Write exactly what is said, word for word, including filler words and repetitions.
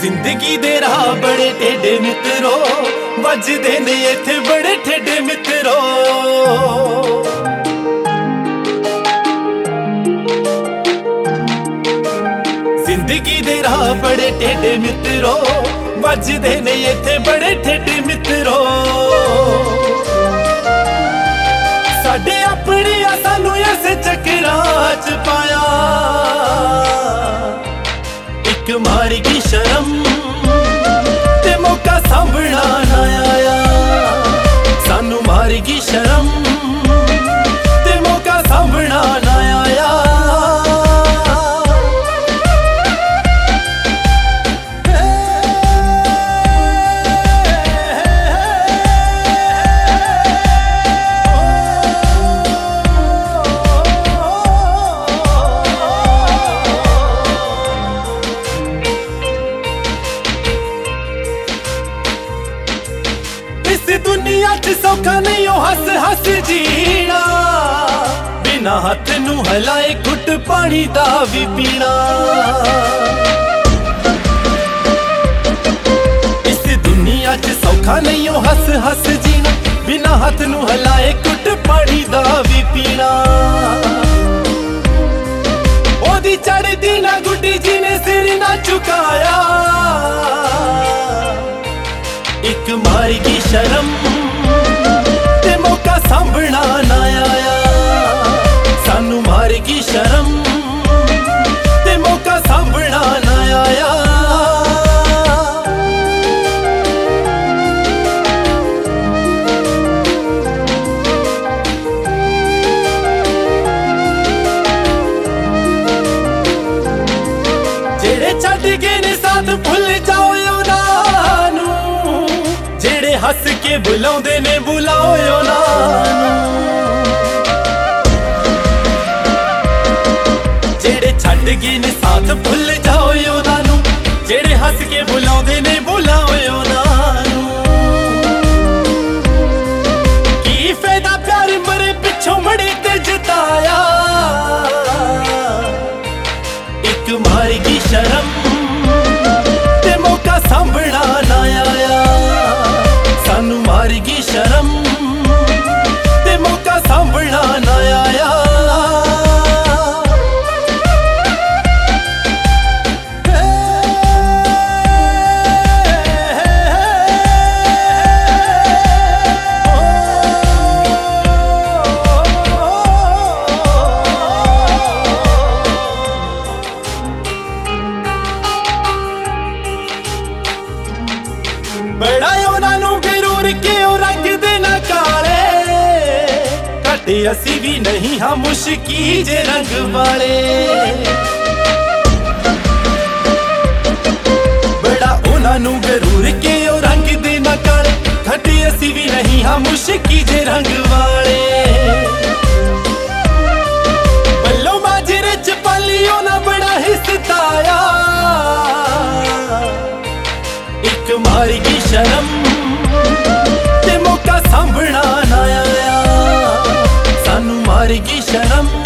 जिंदगी दे राह बड़े टेढ़े मित्रो, वजदे ने इत्थे बड़े ठेडे मित्रो। जिंदगी दे राह बड़े टेढ़े मित्रो, वजदे ने इत्थे बड़े ठेडे मित्रो। साडे अपने सानू इस चक्करां च पाया, एक मारी की शर्म ते मौका सांभना ना आया। सानू मारी की शर्म ते मौका सांभना ना आया। दुनिया च सौखा नहीं ओ हस हस जीना, बिना हथ नू हलाए घुट पानी दा भी पीना। इस दुनिया च सौखा नहीं ओ हस हस जीना, बिना हथ नू हलाए घुट पानी दा भी पीना। ओदी चढ़दी ना गुड्डी जी ने सिर ना झुकाया, एक मारी की शर्म ते मौका सांभना ना आया। सानू मारी की शर्म ते मौका सांभना ना आया। जेड़े छड्ड गए ने साथ भुल जाओ उन्हां, जेड़े हस के बुलाउंदे ने बुलाओ उन्हां। जेड़े छड्ड गए ने साथ भुल जाओ उन्हां, जेड़े हस के बुलाउंदे ने बुलाओ उन्हां। की फायदा प्यार मरे पिछों मड़े ते जताया, एक मारी की शर्म ते मौका सांभना ना आया। सानू मारी की शर्म ते मौका सांभना ना आया। बड़ा उन्हां गरूर के रंग दे ना काले, घट असी भी नहीं हाँ मुश्की जे रंग वाले। बड़ा उन्हां गरूर के रंग दे ना काले, घट असी भी नहीं हाँ मुश्की जे रंग वाले। बल्लो माजरे च पालियो ना बड़ा हिस्ताया, एक मारी की शर्म ते मौका सांभना ना आया। सानू मारी की शर्म